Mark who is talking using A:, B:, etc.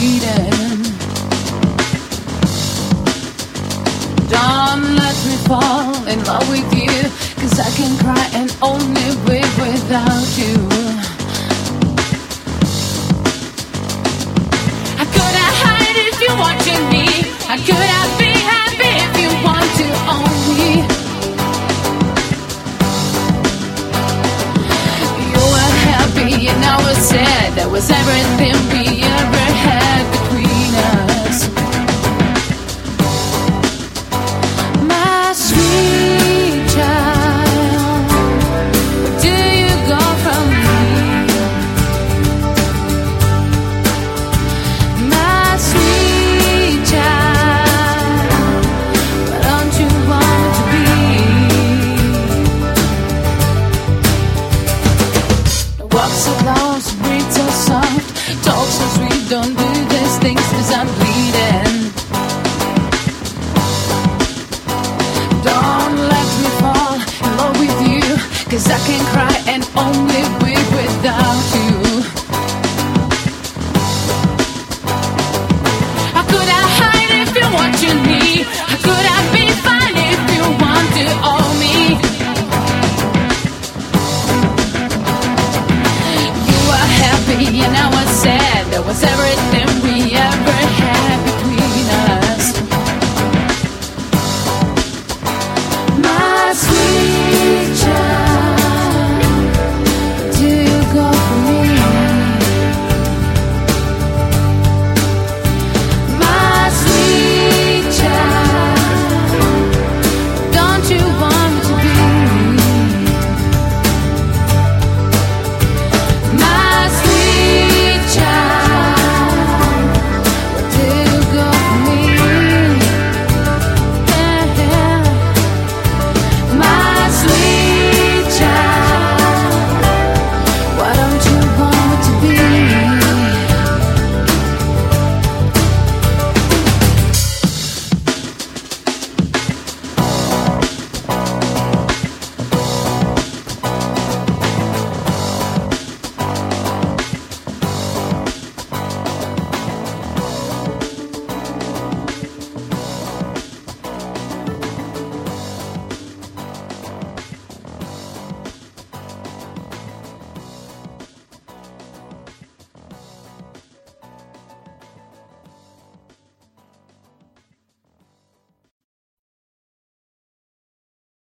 A: bleeding. Don't let me fall in love with you, 'cause I can cry and only breathe without you. How could I hide if you want to me? How could I be happy if you want to own me? You were happy and I was sad. That was everything we ever had between us. My sweet child, where do you go from me? My sweet child, why don't you want to be? Walk so close, breathe so soft, talk so sweet, don't do these things 'cause I'm bleeding.